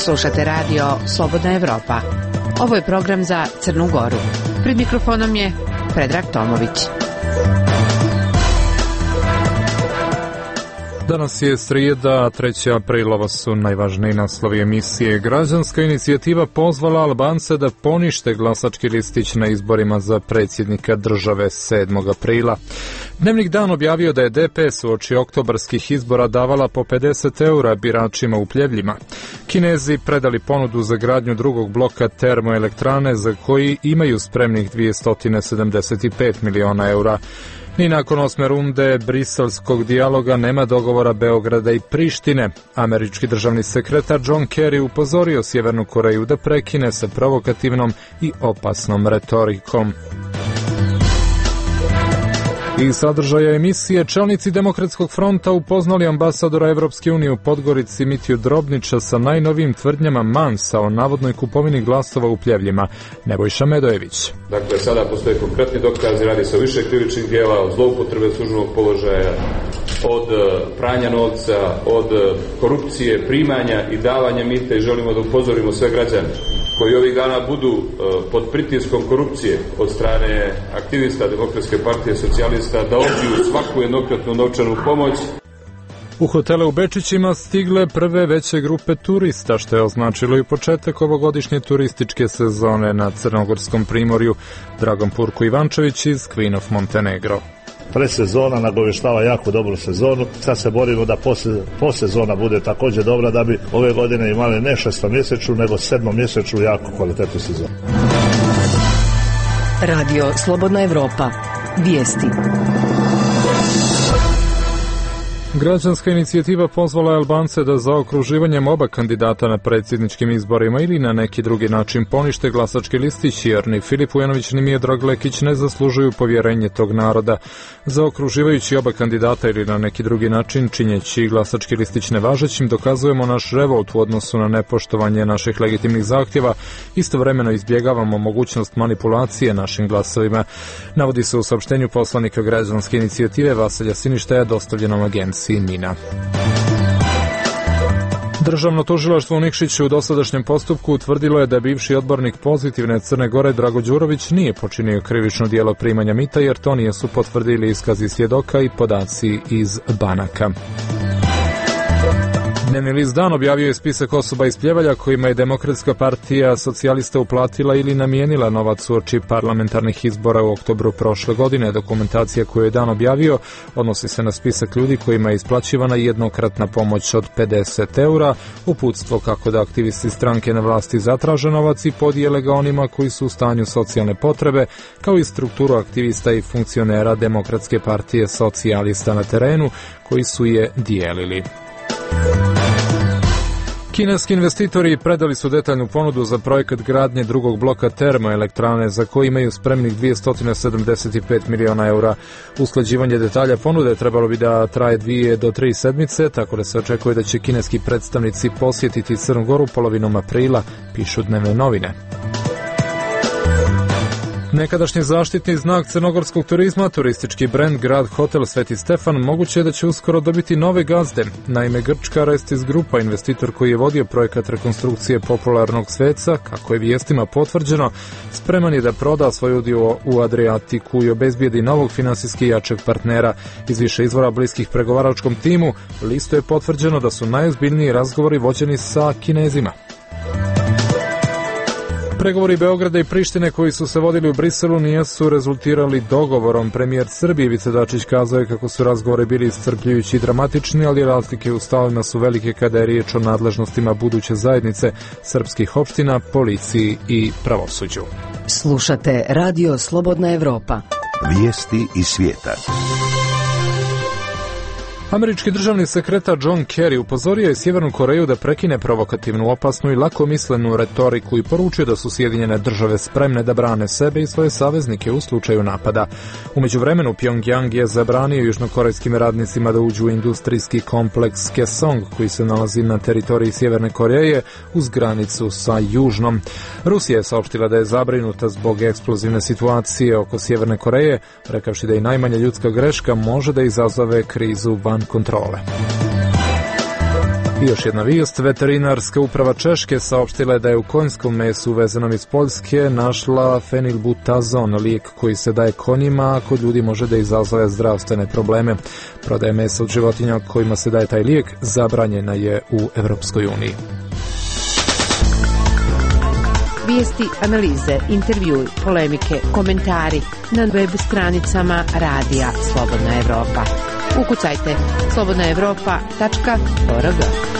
Slušate radio Slobodna Evropa. Ovo je program za Crnu Goru. Pred mikrofonom je Predrag Tomović. Danas je srijeda, 3. aprila, ovo su najvažniji naslovi emisije. Građanska inicijativa pozvala Albance da ponište glasački listić na izborima za predsjednika države 7. aprila. Dnevnik Dan objavio da je DPS uoči oktobarskih izbora davala po 50 eura biračima u Pljevljima. Kinezi predali ponudu za gradnju drugog bloka termoelektrane za koji imaju spremnih 275 miliona eura. Ni nakon 8. runde briselskog dijaloga nema dogovora Beograda i Prištine. Američki državni sekretar John Kerry upozorio Sjevernu Koreju da prekine sa provokativnom i opasnom retorikom. I sadržaja emisije, čelnici Demokratskog fronta upoznali ambasadora Evropske unije u Podgorici Mitiju Drobnića sa najnovijim tvrdnjama Mansa o navodnoj kupovini glasova u Pljevljima. Nebojša Medojević. Dakle, sada postoje konkretni dokazi, radi se o više krivičnih djela, od zloupotrebe službenog položaja, od pranja novca, od korupcije, primanja i davanja mita i želimo da upozorimo sve građane koji ovih dana budu pod pritiskom korupcije od strane aktivista Demokratske partije socijalista da odbiju svaku jednokratnu novčanu pomoć. U hotele u Bečićima stigle prve veće grupe turista, što je označilo i početak ovogodišnje turističke sezone na Crnogorskom primorju. Dragan Purko Ivančević iz Queen of Montenegro. Predsezona nagoveštava jako dobru sezonu. Sad se borimo da posezona bude također dobra da bi ove godine imali ne 6-mjesečnu nego 7-mjesečnu jako kvalitetnu sezonu. Radio Slobodna Evropa. Vijesti. Građanska inicijativa pozvala je Albance da zaokruživanjem oba kandidata na predsjedničkim izborima ili na neki drugi način ponište glasački listić, jer ni Filip Vujanović ni Miodrag Lekić ne zaslužuju povjerenje tog naroda. Zaokruživajući oba kandidata ili na neki drugi način, činjeći glasački listić nevažećim, dokazujemo naš revolt u odnosu na nepoštovanje naših legitimnih zahtjeva, istovremeno izbjegavamo mogućnost manipulacije našim glasovima. Navodi se u saopštenju poslanika građanske inicijative Vasilja Siništaja dostavljenom agenciji Mina. Državno tužilaštvo u Nikšiću u dosadašnjem postupku utvrdilo je da bivši odbornik Pozitivne Crne Gore Drago Đurović nije počinio krivično djelo primanja mita, jer to nisu potvrdili iskazi svjedoka i podaci iz banaka. Dnevni list Dan objavio je spisak osoba iz Pljevalja kojima je Demokratska partija socijalista uplatila ili namijenila novac uoči parlamentarnih izbora u oktobru prošle godine. Dokumentacija koju je Dan objavio odnosi se na spisak ljudi kojima je isplaćivana jednokratna pomoć od 50 eura, uputstvo kako da aktivisti stranke na vlasti zatraže novac i podijele ga onima koji su u stanju socijalne potrebe, kao i strukturu aktivista i funkcionera Demokratske partije socijalista na terenu koji su je dijelili. Kineski investitori predali su detaljnu ponudu za projekat gradnje drugog bloka termoelektrane za koji imaju spremnih 275 miliona eura. Usklađivanje detalja ponude trebalo bi da traje 2 do 3 sedmice, tako da se očekuje da će kineski predstavnici posjetiti Crnu Goru polovinom aprila, pišu dnevne novine. Nekadašnji zaštitni znak crnogorskog turizma, turistički brend Grad Hotel Sveti Stefan, moguće je da će uskoro dobiti nove gazde. Naime, grčka Restis Grupa, investitor koji je vodio projekat rekonstrukcije popularnog sveca, kako je vijestima potvrđeno, spreman je da proda svoj udio u Adriatiku i obezbijedi novog finansijski jačeg partnera. Iz više izvora bliskih pregovaračkom timu, listu je potvrđeno da su najozbiljniji razgovori vođeni sa Kinezima. Pregovori Beograda i Prištine koji su se vodili u Briselu nisu rezultirali dogovorom. Premijer Srbije Ivica Dačić kazao je kako su razgovori bili iscrpljujući i dramatični, ali razlike u stavovima su velike kada je riječ o nadležnostima buduće zajednice srpskih opština, policiji i pravosuđu. Slušate Radio Slobodna Evropa. Vijesti iz svijeta. Američki državni sekretar John Kerry upozorio je Sjevernu Koreju da prekine provokativnu, opasnu i lakomislenu retoriku i poručio da su Sjedinjene države spremne da brane sebe i svoje saveznike u slučaju napada. U međuvremenu Pyongyang je zabranio južnokorejskim radnicima da uđu u industrijski kompleks Kaesong koji se nalazi na teritoriji Sjeverne Koreje uz granicu sa Južnom. Rusija je saopštila da je zabrinuta zbog eksplozivne situacije oko Sjeverne Koreje, rekavši da i najmanja ljudska greška može da izazove krizu van kontrole. I još jedna vijest, veterinarska uprava Češke saopštila je da je u konjskom mesu uvezenom iz Poljske našla fenilbutazon, lijek koji se daje konjima, a kod ljudi može da izazove zdravstvene probleme. Prodaja mesa od životinja kojima se daje taj lijek zabranjena je u Evropskoj uniji. Vijesti, analize, intervjui, polemike, komentari na web stranicama Radija Slobodna Evropa. Ukucajte slobodnaevropa.org.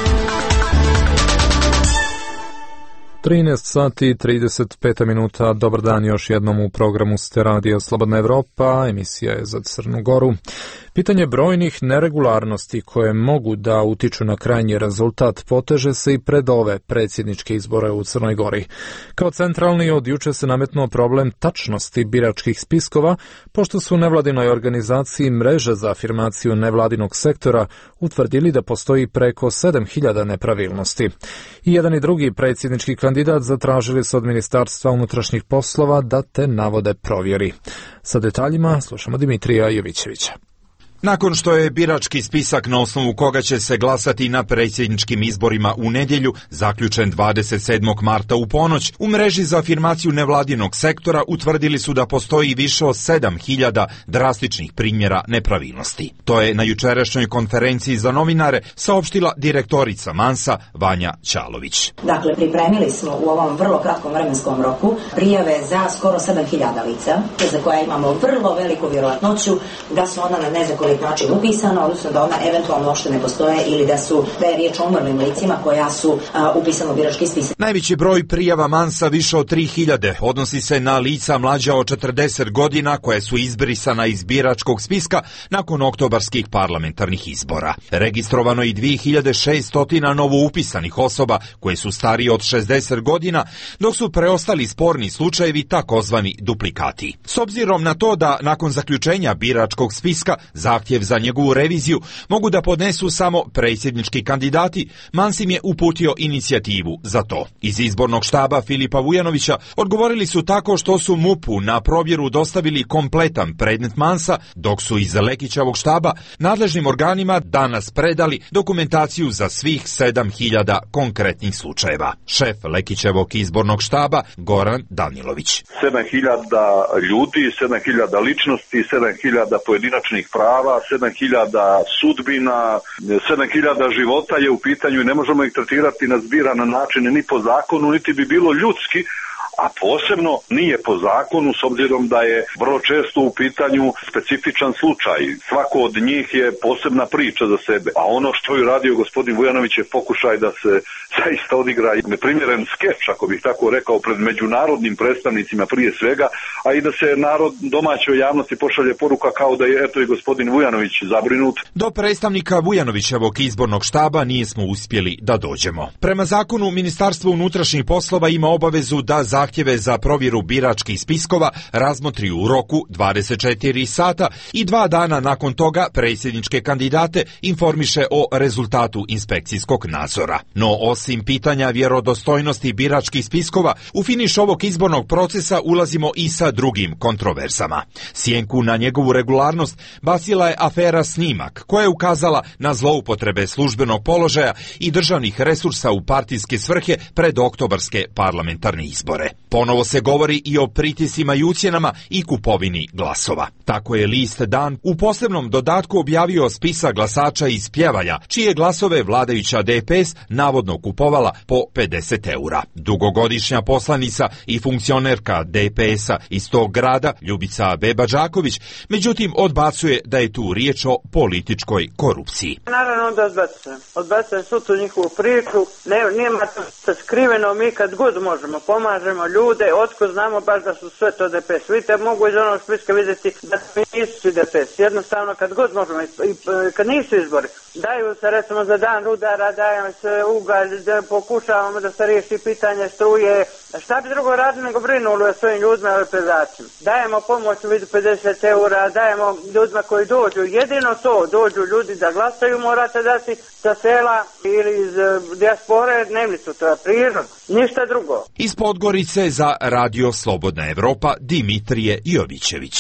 13 sati i 35 minuta. Dobar dan još jednom u programu ste Radio Slobodna Evropa. Emisija je za Crnu Goru. Pitanje brojnih neregularnosti koje mogu da utiču na krajnji rezultat poteže se i pred ove predsjedničke izbore u Crnoj Gori. Kao centralni od juče se nametnuo problem tačnosti biračkih spiskova, pošto su u nevladinoj organizaciji Mreže za afirmaciju nevladinog sektora utvrdili da postoji preko 7000 nepravilnosti. I jedan i drugi predsjednički kandidat zatražili su od Ministarstva unutrašnjih poslova da te navode provjeri. Sa detaljima slušamo Dimitrija Jovićevića. Nakon što je birački spisak na osnovu koga će se glasati na predsjedničkim izborima u nedjelju zaključen 27. marta u ponoć, u Mreži za afirmaciju nevladinog sektora utvrdili su da postoji više od 7000 drastičnih primjera nepravilnosti. To je na jučerašnjoj konferenciji za novinare saopštila direktorica Mansa Vanja Ćalović. Dakle, pripremili smo u ovom vrlo kratkom vremenskom roku prijave za skoro 7000 lica, za koja imamo vrlo veliku vjerojatnoću da su ona na nezakonit način upisana, odnosno da ona eventualno uopšte ne postoje ili da je riječ o umrlim licima koja su upisana u birački spisak. Najveći broj prijava Mansa, više od 3000, odnosi se na lica mlađa od 40 godina koje su izbrisana iz biračkog spiska nakon oktobarskih parlamentarnih izbora. Registrovano je i 2600 novo upisanih osoba koje su starije od 60 godina, dok su preostali sporni slučajevi takozvani duplikati. S obzirom na to da nakon zaključenja biračkog spiska zahtjev za njegovu reviziju mogu da podnesu samo predsjednički kandidati, Mans im je uputio inicijativu za to. Iz izbornog štaba Filipa Vujanovića odgovorili su tako što su MUP-u na provjeru dostavili kompletan predmet Mansa, dok su iz Lekićevog štaba nadležnim organima danas predali dokumentaciju za svih 7000 konkretnih slučajeva. Šef Lekićevog izbornog štaba Goran Danilović. 7000 ljudi, 7000 ličnosti, 7000 pojedinačnih prava, 7000 sudbina, 7000 života je u pitanju i ne možemo ih tretirati na zbiran način ni po zakonu, niti bi bilo ljudski, a posebno nije po zakonu s obzirom da je vrlo često u pitanju specifičan slučaj. Svako od njih je posebna priča za sebe, a ono što je radio gospodin Vujanović je pokušaj da se zaista odigra neprimjeren skeč, ako bih tako rekao, pred međunarodnim predstavnicima prije svega, a i da se narod domaćoj javnosti pošalje poruka kao da je eto i gospodin Vujanović zabrinut. Do predstavnika Vujanovićevog izbornog štaba nismo uspjeli da dođemo. Prema zakonu, Ministarstvo unutrašnjih poslova ima obavezu da zahtjeve za provjeru biračkih spiskova razmotri u roku 24 sata i 2 dana nakon toga predsjedničke kandidate informiše o rezultatu inspekcijskog nadzora. No, osim pitanja vjerodostojnosti biračkih spiskova, u finiš ovog izbornog procesa ulazimo i sa drugim kontroverzama. Sjenku na njegovu regularnost bacila je afera Snimak, koja je ukazala na zloupotrebe službenog položaja i državnih resursa u partijske svrhe pred oktobarske parlamentarne izbore. Ponovo se govori i o pritiscima i ucjenama i kupovini glasova. Tako je list Dan u posebnom dodatku objavio spisak glasača iz Pljevalja, čije glasove vladajuća DPS navodno kupovala po 50 eura. Dugogodišnja poslanica i funkcionerka DPS-a iz tog grada, Ljubica Beba Đaković, međutim odbacuje da je tu riječ o političkoj korupciji. Naravno da odbacujem svu tu njihovu priču, nema to skriveno, mi kad god možemo pomažemo ljude, otko znamo baš da su sve to DPS. Vidite, mogu iz onog spiska vidjeti da nisu svi DPS. Jednostavno, kad god možemo, kad nisu izbori, daju se recimo za dan rudara, daju se ugalj, da pokušavamo da se riješi pitanje struje. Šta bi drugo radili nego brinuli o svojim ljudima i pezačima. Dajemo pomoć u vidu 50 eura, dajemo ljudima koji dođu. Jedino to, dođu ljudi da glasaju, morate dati sa sela ili iz dijaspore dnevnicu, to je prirodno. Ništa drugo. Iz Podgorice za Radio Slobodna Evropa Dimitrije Jovićević.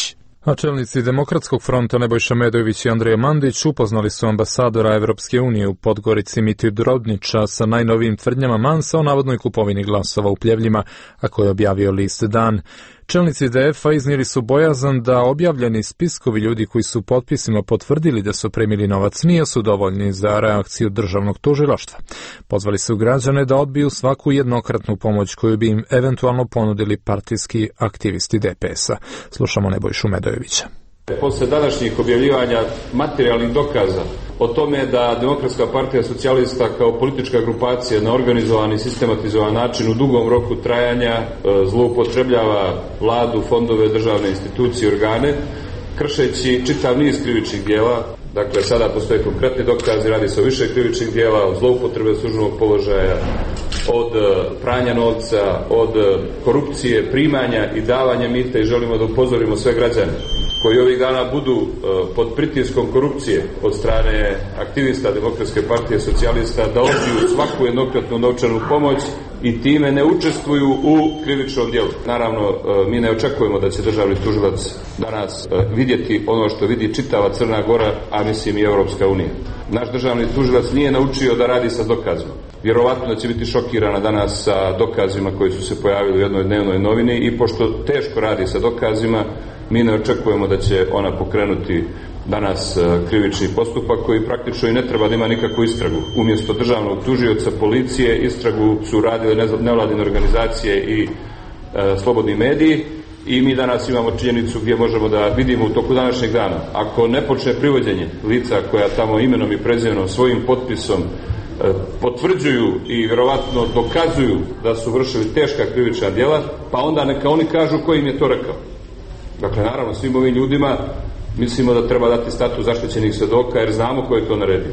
A čelnici Demokratskog fronta Nebojša Medojević i Andrija Mandić upoznali su ambasadora Evropske unije u Podgorici Mitiju Drobnića sa najnovijim tvrdnjama Mansa o navodnoj kupovini glasova u Pljevljima, a koje je objavio list Dan. Čelnici DF-a iznijeli su bojazan da objavljeni spiskovi ljudi koji su potpisima potvrdili da su primili novac nisu dovoljni za reakciju državnog tužilaštva. Pozvali su građane da odbiju svaku jednokratnu pomoć koju bi im eventualno ponudili partijski aktivisti DPS-a. Slušamo Nebojšu Medojevića. Posle današnjih objavljivanja materijalnih dokaza o tome da Demokratska partija socijalista kao politička grupacija na organizovan i sistematizovan način u dugom roku trajanja zloupotrebljava vladu, fondove, državne institucije, organe, kršeći čitav niz krivičnih dijela. Dakle, sada postoje konkretni dokazi, radi se o više krivičnih dijela, od zloupotrebe službenog položaja, od pranja novca, od korupcije, primanja i davanja mita i želimo da upozorimo sve građane koji ovih dana budu pod pritiskom korupcije od strane aktivista Demokratske partije socijalista da odbiju svaku jednokratnu novčanu pomoć i time ne učestvuju u krivičnom djelu. Naravno, mi ne očekujemo da će državni tužilac danas vidjeti ono što vidi čitava Crna Gora, a mislim i Europska unija. Naš državni tužilac nije naučio da radi sa dokazima. Vjerovatno da će biti šokirana danas sa dokazima koji su se pojavili u jednoj dnevnoj novini i pošto teško radi sa dokazima, mi ne očekujemo da će ona pokrenuti danas krivični postupak koji praktično i ne treba da ima nikakvu istragu. Umjesto državnog tužioca, policije, istragu su radile nevladine organizacije i slobodni mediji i mi danas imamo činjenicu gdje možemo da vidimo u toku današnjeg dana. Ako ne počne privođenje lica koja tamo imenom i prezimenom svojim potpisom potvrđuju i vjerovatno dokazuju da su vršili teška krivična djela, pa onda neka oni kažu ko im je to rekao. Dakle, naravno, svim ovim ljudima mislimo da treba dati status zaštićenih svjedoka jer znamo ko je to naredio.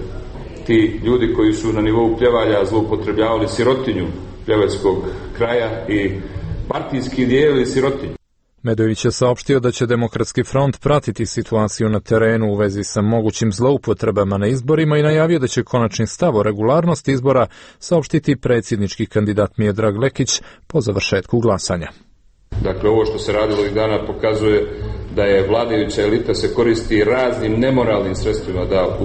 Ti ljudi koji su na nivou Pljevalja zloupotrebljavali sirotinju pljevaljskog kraja i partijski dijelili sirotinju. Medojević je saopštio da će Demokratski front pratiti situaciju na terenu u vezi sa mogućim zloupotrebama na izborima i najavio da će konačni stav o regularnosti izbora saopštiti predsjednički kandidat Miodrag Lekić po završetku glasanja. Dakle, ovo što se radilo ovih dana pokazuje da je vladajuća elita se koristi raznim nemoralnim sredstvima da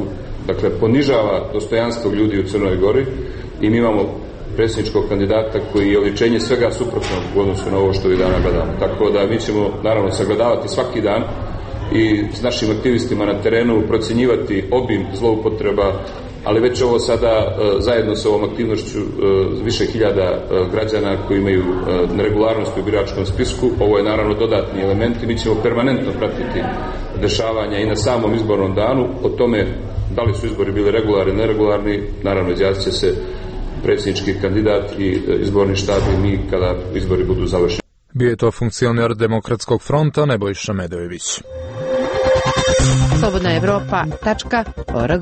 ponižava dostojanstvo ljudi u Crnoj Gori i mi imamo predsjedničkog kandidata koji je oličenje svega suprotno u odnosu na ovo što ovih dana gledamo. Tako da mi ćemo naravno sagledavati svaki dan i s našim aktivistima na terenu procjenjivati obim zloupotreba, ali već ovo sada zajedno sa ovom aktivnošću više hiljada građana koji imaju neregularnosti u biračkom spisku, ovo je naravno dodatni element i mi ćemo permanentno pratiti dešavanja i na samom izbornom danu. O tome da li su izbori bili regularni ili neregularni, naravno izjasnit će se predsjednički kandidat i izborni štab i mi kada izbori budu završeni. Bio je to funkcioner Demokratskog fronta Nebojša Medojević. slobodnaevropa.org.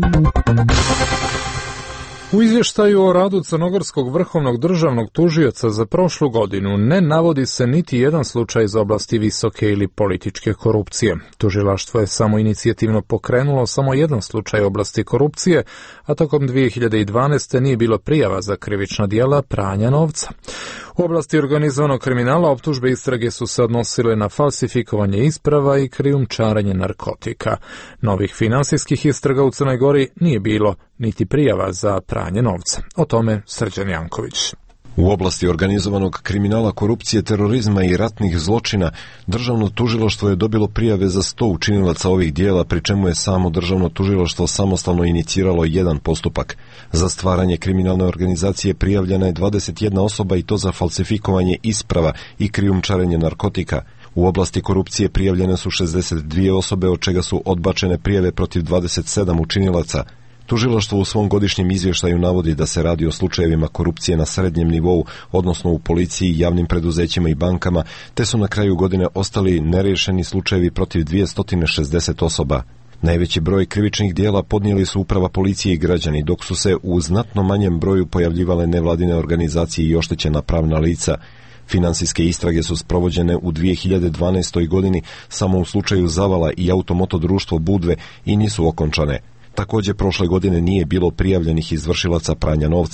U izvještaju o radu Crnogorskog vrhovnog državnog tužioca za prošlu godinu ne navodi se niti jedan slučaj iz oblasti visoke ili političke korupcije. Tužilaštvo je samo inicijativno pokrenulo samo jedan slučaj oblasti korupcije, a tokom 2012. nije bilo prijava za krivična djela pranja novca. U oblasti organizovanog kriminala optužbe istrage su se odnosile na falsifikovanje isprava i krijumčarenje narkotika. Novih finansijskih istraga u Crnoj Gori nije bilo niti prijava za pranje novca. O tome Srđan Janković. U oblasti organizovanog kriminala, korupcije, terorizma i ratnih zločina, državno tužilaštvo je dobilo prijave za 100 učinilaca ovih dijela, pri čemu je samo državno tužilaštvo samostalno iniciralo jedan postupak. Za stvaranje kriminalne organizacije prijavljena je 21 osoba i to za falsifikovanje isprava i krijumčarenje narkotika. U oblasti korupcije prijavljene su 62 osobe, od čega su odbačene prijave protiv 27 učinilaca. Tužilaštvo u svom godišnjem izvještaju navodi da se radi o slučajevima korupcije na srednjem nivou, odnosno u policiji, javnim preduzećima i bankama, te su na kraju godine ostali neriješeni slučajevi protiv 260 osoba. Najveći broj krivičnih dijela podnijeli su uprava policije i građani, dok su se u znatno manjem broju pojavljivale nevladine organizacije i oštećena pravna lica. Finansijske istrage su sprovođene u 2012. godini samo u slučaju Zavala i automoto društvo Budve i nisu okončane. Također prošle godine nije bilo prijavljenih izvršilaca pranja novca.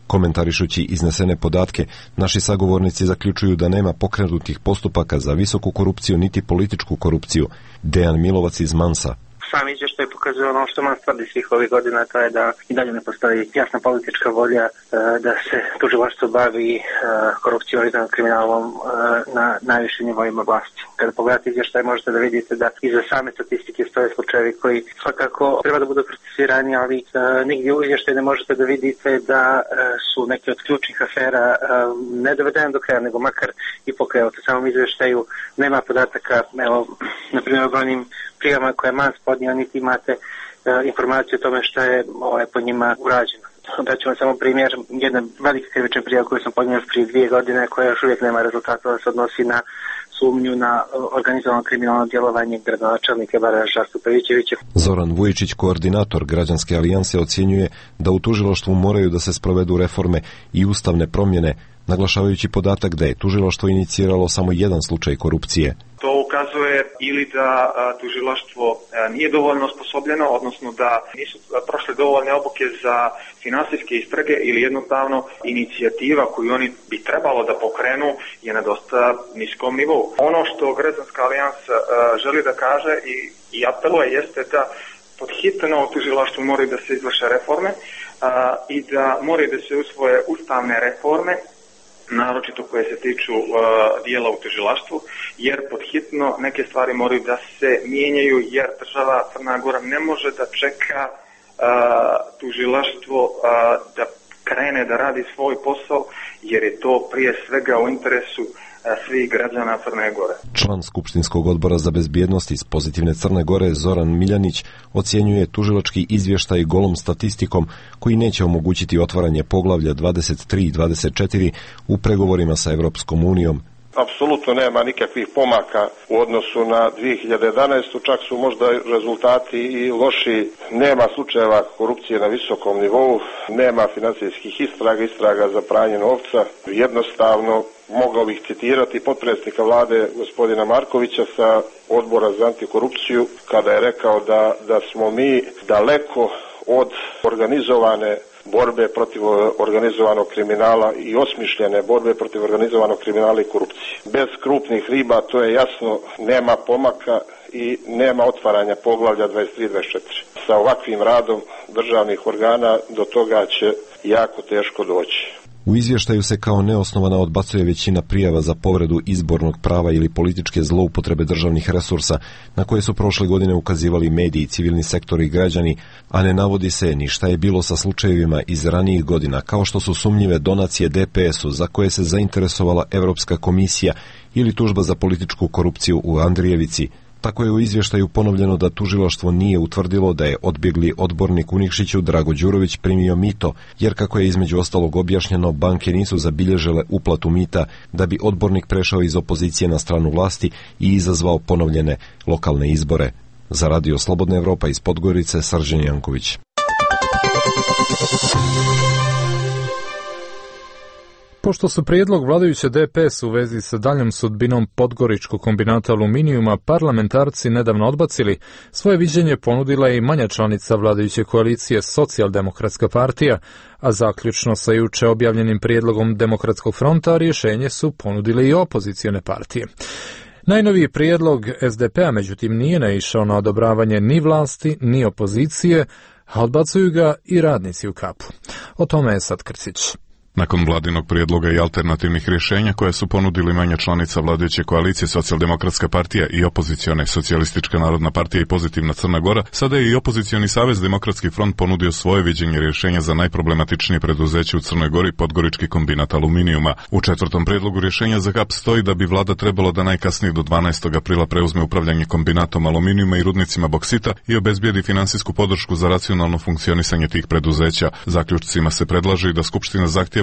Komentarišući iznesene podatke, naši sagovornici zaključuju da nema pokrenutih postupaka za visoku korupciju niti političku korupciju. Dejan Milovac iz Mansa. Sam izvještaj pokazuje ono što man tvrdi svih ovih godina, to je da i dalje ne postoji jasna politička volja da se tužilaštvo bavi korupcijom i kriminalom na najvišim nivoima vlasti. Kada pogledate izvještaj možete da vidite da iza same statistike stoje slučajevi koji svakako treba da budu procesirani, ali nigdje u izvještaju ne možete da vidite da su neke od ključnih afera ne dovedene do kraja, nego makar i pokrenuti. U samom izvještaju nema podataka, evo, na primjer o brojnim prijavama koje je Mans podnio, niti imate informaciju o tome što je po njima urađeno. Daću vam samo primjer jedne velike krivične prijave koju sam podnio prije 2 godine, koja još uvijek nema rezultata, da se odnosi na sumnju na organizovano kriminalno djelovanje gradonačelnika Baraža Stupevićevića. Zoran Vujičić, koordinator Građanske alijanse, ocjenjuje da u tužilaštvu moraju da se sprovedu reforme i ustavne promjene, naglašavajući podatak da je tužilaštvo iniciralo samo jedan slučaj korupcije. To ukazuje ili da tužilaštvo nije dovoljno osposobljeno, odnosno da nisu prošle dovoljne obuke za finansijske istrage ili jednostavno inicijativa koju oni bi trebalo da pokrenu je na dosta niskom nivou. Ono što Građanska alijansa želi da kaže i apeluje jeste da pod hitno u tužilaštvu moraju da se izvrše reforme i da moraju da se usvoje ustavne reforme, naročito koje se tiču dijela u tužilaštvu, jer pod hitno neke stvari moraju da se mijenjaju, jer država Crna Gora ne može da čeka tužilaštvo da krene da radi svoj posao, jer je to prije svega u interesu svih građana Crne Gore. Član Skupštinskog odbora za bezbjednost iz Pozitivne Crne Gore Zoran Miljanić ocjenjuje tužilački izvještaj golom statistikom koji neće omogućiti otvaranje poglavlja 23 i 24 u pregovorima sa Evropskom unijom. Apsolutno nema nikakvih pomaka u odnosu na 2011. Čak su možda rezultati i loši. Nema slučajeva korupcije na visokom nivou, nema financijskih istraga za pranje novca. Jednostavno mogao bih citirati potpredsjednika vlade gospodina Markovića sa odbora za antikorupciju kada je rekao da smo mi daleko od organizovane borbe protiv organizovanog kriminala i osmišljene borbe protiv organizovanog kriminala i korupcije. Bez krupnih riba, to je jasno, nema pomaka i nema otvaranja poglavlja 23-24. Sa ovakvim radom državnih organa do toga će jako teško doći. U izvještaju se kao neosnovana odbacuje većina prijava za povredu izbornog prava ili političke zloupotrebe državnih resursa, na koje su prošle godine ukazivali mediji, civilni sektor i građani, a ne navodi se ni šta je bilo sa slučajevima iz ranijih godina, kao što su sumnjive donacije DPS-u za koje se zainteresovala Evropska komisija ili tužba za političku korupciju u Andrijevici. Tako je u izvještaju ponovljeno da tužilaštvo nije utvrdilo da je odbjegli odbornik u Nikšiću Drago Đurović primio mito, jer kako je između ostalog objašnjeno, banke nisu zabilježile uplatu mita da bi odbornik prešao iz opozicije na stranu vlasti i izazvao ponovljene lokalne izbore. Za Radio Slobodna Evropa iz Podgorice, Srđan Janković. Pošto su prijedlog vladajuće DPS u vezi sa daljom sudbinom podgoričkog kombinata aluminijuma parlamentarci nedavno odbacili, svoje viđenje ponudila je i manja članica vladajuće koalicije Socijaldemokratska partija, a zaključno sa juče objavljenim prijedlogom Demokratskog fronta rješenje su ponudile i opozicione partije. Najnoviji prijedlog SDP-a međutim nije naišao na odobravanje ni vlasti ni opozicije, a odbacuju ga i radnici u Kapu. O tome je Sad Krcić. Nakon vladinog prijedloga i alternativnih rješenja koje su ponudili manja članica vladajuće koalicije Socijaldemokratska partija i opozicione Socijalistička narodna partija i Pozitivna Crna Gora, sada je i opozicioni savez Demokratski front ponudio svoje viđenje rješenja za najproblematičnije preduzeće u Crnoj Gori, podgorički kombinat aluminijuma. U 4. prijedlogu rješenja za Kap stoji da bi vlada trebalo da najkasnije do 12. aprila preuzme upravljanje kombinatom aluminijuma i rudnicima boksita i obezbijedi finansijsku podršku za racionalno funkcionisanje tih preduzeća. Zaključcima se predlaže i da Skupština zahtjeva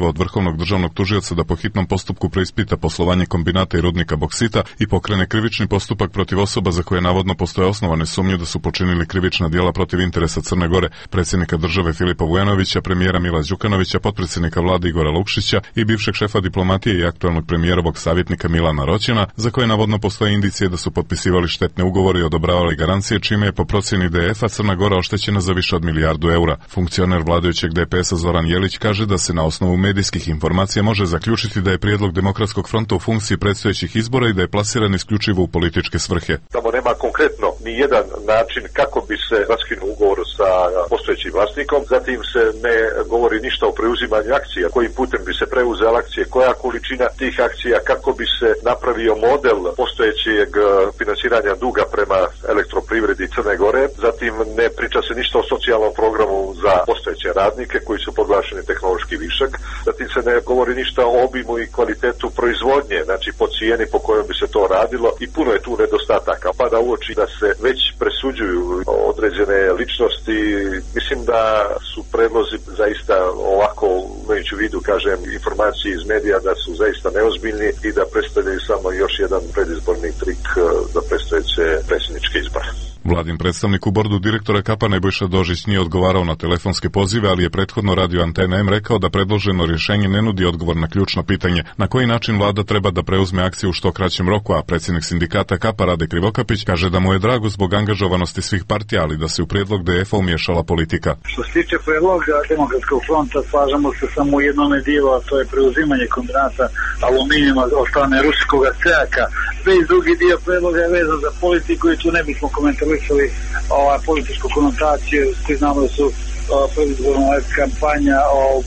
zahtjeva od Vrhovnog državnog tužioca da po hitnom postupku preispita poslovanje kombinata i rudnika boksita i pokrene krivični postupak protiv osoba za koje navodno postoje osnovane sumnje da su počinili krivična djela protiv interesa Crne Gore, predsjednika države Filipa Vujanovića, premijera Mila Đukanovića, potpredsjednika vlade Igora Lukšića i bivšeg šefa diplomatije i aktualnog premijerovog savjetnika Milana Roćina, za koje navodno postoje indicije da su potpisivali štetne ugovore i odobravali garancije, čime je po procjeni DF-a Crna Gora oštećena za više od $1 milijardu. Funkcioner vladajućeg DPS-a Zoran Jelić kaže da se na osnovu medijskih informacija može zaključiti da je prijedlog Demokratskog fronta u funkciji predstojećih izbora i da je plasiran isključivo u političke svrhe. Tamo nema konkretno ni jedan način kako bi se raskinuo ugovor sa postojećim vlasnikom, zatim se ne govori ništa o preuzimanju akcija, kojim putem bi se preuzela akcije, koja količina tih akcija, kako bi se napravio model postojećeg financiranja duga prema elektroprivredi Crne Gore, zatim ne priča se ništa o socijalnom programu za postojeće radnike koji su proglašeni tehnološki višak, zatim se ne govori ništa o obimu i kvalitetu proizvodnje, znači po cijeni po kojoj bi se to radilo i puno je tu nedostataka. Pada u oči da se već presuđuju određene ličnosti. Mislim da su predlozi zaista ovako, imajući u vidu, kažem, informacije iz medija da su zaista neozbiljni i da predstavljaju samo još jedan predizborni trik za predstojeće predsjedničke izbore. Vladin predstavnik u bordu direktora Kapa Nebojša Dožić nije odgovarao na telefonske pozive, ali je prethodno radio Antena M rekao da predloženo rješenje ne nudi odgovor na ključno pitanje na koji način vlada treba da preuzme akciju u što kraćem roku, a predsjednik sindikata Kapa Rade Krivokapić kaže da mu je drago zbog angažovanosti svih partija, ali da se u prijedlog DF-a umiješala politika. Što se tiče predloga Demokratskog fronta, slažemo se samo u jednom dijelu, a to je preuzimanje kombinata aluminijuma od strane ruskog CEAK-a. Već drugi dio predloga je vezan za politiku i tu ne bismo komentarisali političku konotaciju. Svi znamo da su predizborna kampanja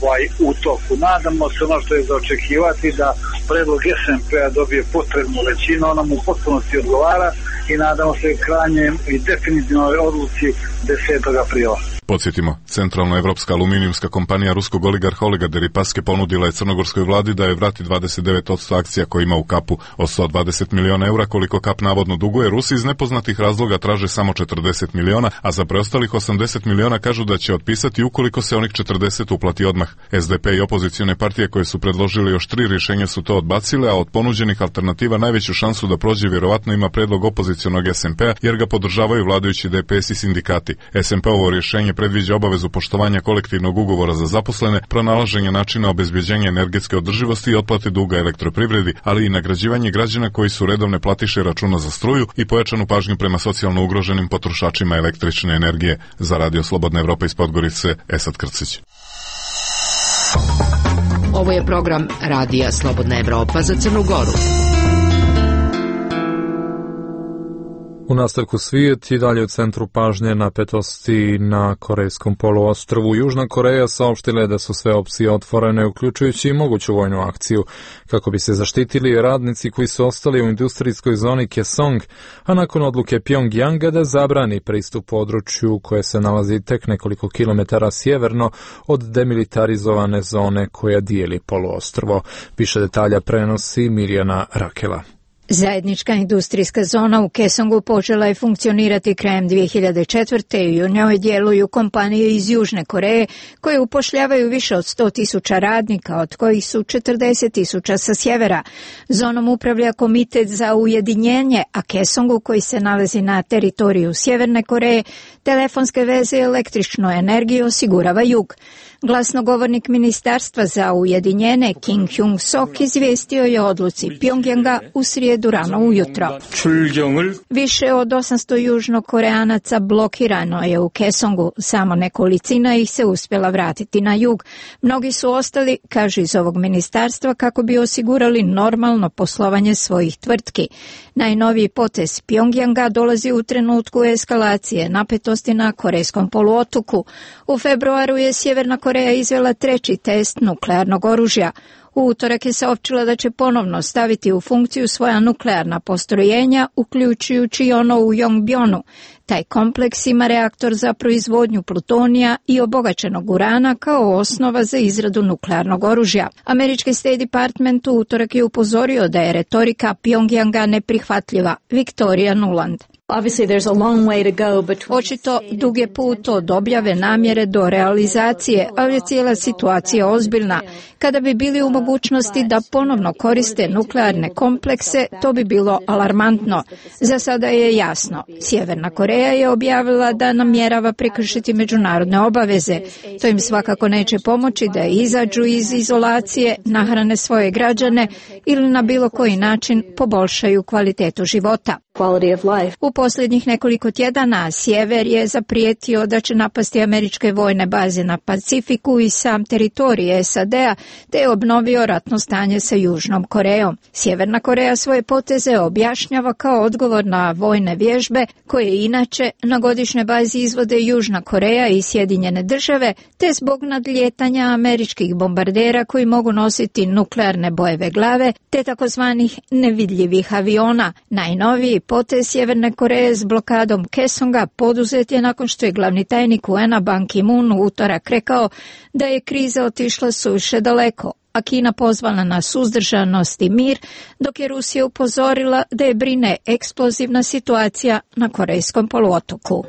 u toku. Nadamo se ono što je za očekivati da predlog SMP-a dobije potrebnu većinu, ona mu u potpunosti odgovara i nadamo se krajnjem i definitivnoj odluci 10. aprila. Podsjetimo, centralno evropska aluminijumska kompanija ruskog oligarha Olega Deripaske ponudila je crnogorskoj vladi da je vrati 29% akcija koje ima u Kapu. Od 120 miliona eura koliko Kap navodno duguje, Rusi iz nepoznatih razloga traže samo 40 miliona, a za preostalih 80 miliona kažu da će otpisati ukoliko se onih 40 uplati odmah. SDP i opozicione partije koje su predložili još 3 rješenja su to odbacile, a od ponuđenih alternativa najveću šansu da prođe vjerovatno ima predlog opozicionog SMP-a jer ga podržavaju vladajući DPS i sindikati. SMP-ovo rješenje predviđa obavezu poštovanja kolektivnog ugovora za zaposlene, pronalaženje načina obezbeđenja energetske održivosti i otplate duga elektroprivredi, ali i nagrađivanje građana koji su redovne platiše računa za struju i pojačanu pažnju prema socijalno ugroženim potrošačima električne energije. Za Radio Slobodna Evropa iz Podgorice, Esad Krcić. Ovo je program Radija Slobodna Evropa za Crnu Goru. U nastavku svijet i dalje u centru pažnje napetosti na Korejskom poluostrvu. Južna Koreja saopštila je da su sve opcije otvorene, uključujući i moguću vojnu akciju, kako bi se zaštitili radnici koji su ostali u industrijskoj zoni Kaesong, a nakon odluke Pjongjanga da zabrani pristup području koje se nalazi tek nekoliko kilometara sjeverno od demilitarizovane zone koja dijeli poluostrvo. Više detalja prenosi Mirjana Rakela. Zajednička industrijska zona u Kaesongu počela je funkcionirati krajem 2004. i u njoj djeluju kompanije iz Južne Koreje koje upošljavaju više od 100.000 radnika, od kojih su 40.000 sa sjevera. Zonom upravlja Komitet za ujedinjenje, a Kaesongu, koji se nalazi na teritoriju Sjeverne Koreje, telefonske veze i električnu energiju osigurava jug. Glasnogovornik Ministarstva za ujedinjenje Kim Hyung-sok izvijestio je o odluci Pjongjanga u srijedu rano ujutro. Više od 800 južnokoreanaca blokirano je u Kaesongu, samo nekolicina ih se uspjela vratiti na jug. Mnogi su ostali, kaže iz ovog ministarstva, kako bi osigurali normalno poslovanje svojih tvrtki. Najnoviji potez Pjongjanga dolazi u trenutku eskalacije napetosti na Korejskom poluotoku. U februaru je Sjeverna Koreja izvela 3. test nuklearnog oružja. U utorak je saopćila da će ponovno staviti u funkciju svoja nuklearna postrojenja, uključujući i ono u Yongbyon-u. Taj kompleks ima reaktor za proizvodnju plutonija i obogaćenog urana kao osnova za izradu nuklearnog oružja. Američki State Department u utorak je upozorio da je retorika Pjongjanga neprihvatljiva. Viktorija Nuland. Očito dug je put od objave namjere do realizacije, ali je cijela situacija ozbiljna. Kada bi bili u mogućnosti da ponovno koriste nuklearne komplekse, to bi bilo alarmantno. Za sada je jasno. Sjeverna Koreja je objavila da namjerava prekršiti međunarodne obaveze. To im svakako neće pomoći da izađu iz izolacije, nahrane svoje građane ili na bilo koji način poboljšaju kvalitetu života. U posljednjih nekoliko tjedana sjever je zaprijetio da će napasti američke vojne baze na Pacifiku i sam teritorij SAD-a, te je obnovio ratno stanje sa Južnom Korejom. Sjeverna Koreja svoje poteze objašnjava kao odgovor na vojne vježbe koje inače na godišnjoj bazi izvode Južna Koreja i Sjedinjene države, te zbog nadlijetanja američkih bombardera koji mogu nositi nuklearne bojeve glave, te takozvanih nevidljivih aviona. Najnoviji potez Sjeverne Koreje s blokadom Kaesonga poduzet je nakon što je glavni tajnik UN-a Ban Ki-moon u utorak rekao da je kriza otišla suviše daleko, a Kina pozvala na suzdržanost i mir, dok je Rusija upozorila da je brine eksplozivna situacija na Korejskom poluotoku.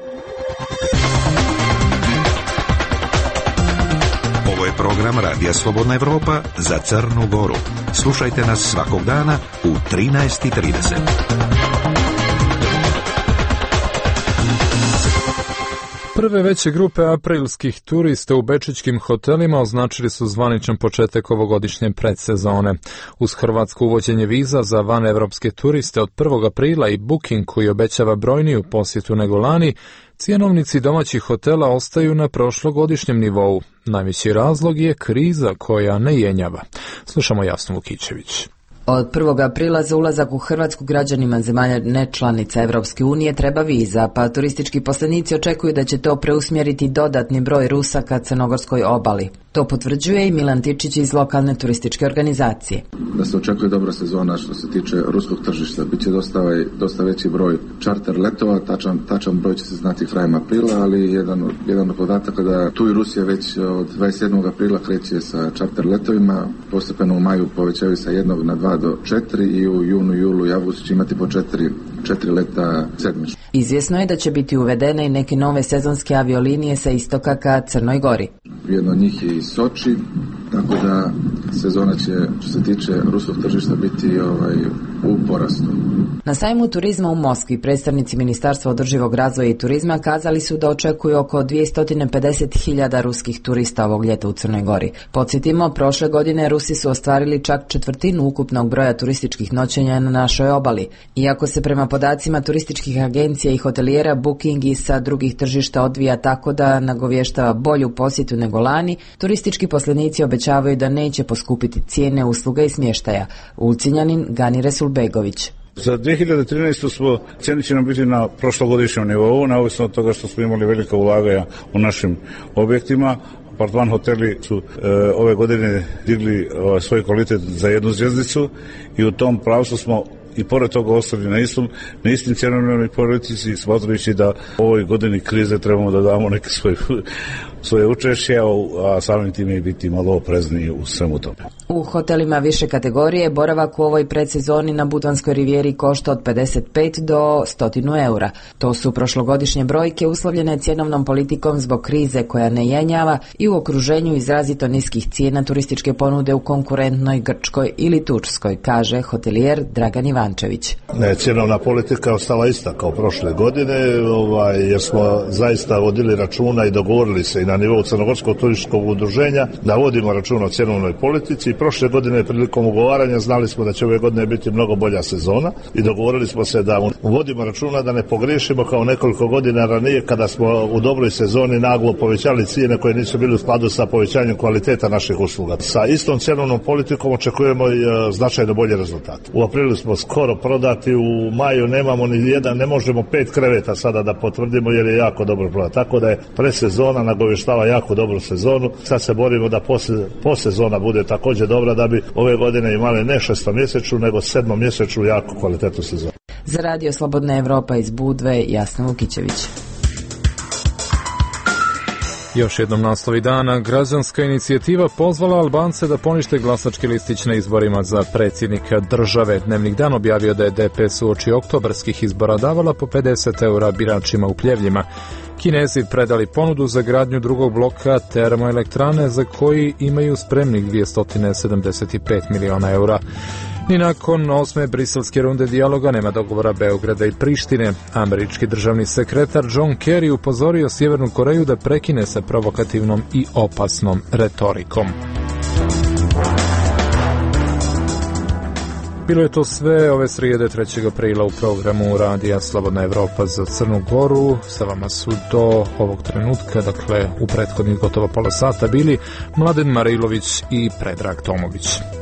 Ovo je program Radija Slobodna Evropa za Crnu Goru. Slušajte nas svakog dana u 13:30. Prve veće grupe aprilskih turista u bečićkim hotelima označili su zvaničan početak ovogodišnje predsezone. Uz hrvatsko uvođenje viza za vanevropske turiste od 1. aprila i Booking koji obećava brojniju posjetu nego lani, cjenovnici domaćih hotela ostaju na prošlogodišnjem nivou. Najveći razlog je kriza koja ne jenjava. Slušamo Jasnu Vukićević. Od 1. aprila za ulazak u Hrvatsku građanima zemalja nečlanica Evropske unije treba viza, pa turistički poslenici očekuju da će to preusmjeriti dodatni broj Rusa ka crnogorskoj obali. To potvrđuje i Milan Tičić iz lokalne turističke organizacije. Da se očekuje dobra sezona što se tiče ruskog tržišta. Biće dosta veći broj čarter letova, tačan broj će se znati krajem aprila, ali jedan od podataka da tu i Rusija već od 27. aprila kreće sa čarter letovima, postepeno u maju povećaju sa 1 na 2 do 4 i u junu, julu i avgustu će imati po 4 leta sedmično. Izvjesno je da će biti uvedene i neke nove sezonske aviolinije sa istoka ka Crnoj Gori. Jedno od njih je i Soči, tako da sezona će, što se tiče ruskog tržišta, biti u porastu. Na sajmu turizma u Moskvi predstavnici Ministarstva održivog razvoja i turizma kazali su da očekuju oko 250.000 ruskih turista ovog ljeta u Crnoj Gori. Podsjetimo, prošle godine Rusi su ostvarili čak 1/4 ukupnog broja turističkih noćenja na našoj obali. Iako se prema podacima turističkih agencija i hotelijera Booking i sa drugih tržišta odvija tako da nagovještava bolju posjetu nego lani, turistički poslenici obećavaju da neće poskupiti cijene usluga i smještaja. Ulcinjanin Gani Resulbegović. Za 2013. cijene će nam biti na prošlogodišnjem nivou, neovisno od toga što smo imali velika ulaganja u našim objektima. Apartman hoteli su ove godine digli svoj kvalitet za 1 zvjezdicu i u tom pravcu smo i pored toga ostali na istim cjenovnoj politici, smatrajući da u ovoj godini krize trebamo da damo neke svoje učešće, a samim time i biti malo oprezniji u svemu tome. U hotelima više kategorije boravak u ovoj predsezoni na Butanskoj rivijeri košta od 55 do 100 eura. To su prošlogodišnje brojke uslovljene cjenovnom politikom zbog krize koja ne jenjava i u okruženju izrazito niskih cijena turističke ponude u konkurentnoj Grčkoj ili Turskoj, kaže hotelijer Dragan Ivančević. Cjenovna politika je ostala ista kao prošle godine, jer smo zaista vodili računa i dogovorili se i na nivou Crnogorskog turističkog udruženja da vodimo računa o cjenovnoj politici. Prošle godine prilikom ugovaranja znali smo da će ove godine biti mnogo bolja sezona i dogovorili smo se da vodimo računa da ne pogriješimo kao nekoliko godina ranije kada smo u dobroj sezoni naglo povećali cijene koje nisu bili u skladu sa povećanjem kvaliteta naših usluga. Sa istom cjenovnom politikom očekujemo i značajno bolje rezultate. U aprilu smo skoro prodati, u maju nemamo ni jedan, ne možemo 5 kreveta sada da potvrdimo jer je jako dobro prodati. Tako da je presezona nagovještava jako dobru sezonu. Sad se borimo da posezona bude također dobra da bi ove godine imali ne 6-mjesečnu nego 7-mjesečnu jako kvalitetnu sezonu. Za Radio Slobodna Evropa iz Budve, Jasna Vukićević. Još jednom naslovi dana, građanska inicijativa pozvala Albance da ponište glasački listić na izborima za predsjednika države. Dnevnik Dan objavio da je DPS uoči oktobarskih izbora davala po 50 eura biračima u Pljevljima. Kinezi predali ponudu za gradnju drugog bloka termoelektrane za koji imaju spremnih 275 miliona eura. Ni nakon 8. briselske runde dijaloga nema dogovora Beograda i Prištine. Američki državni sekretar John Kerry upozorio Sjevernu Koreju da prekine sa provokativnom i opasnom retorikom. Bilo je to sve ove srijede 3. aprila u programu Radija Slobodna Evropa za Crnu Goru. Sa vama su do ovog trenutka, dakle u prethodnih gotovo pola sata, bili Mladen Marilović i Predrag Tomović.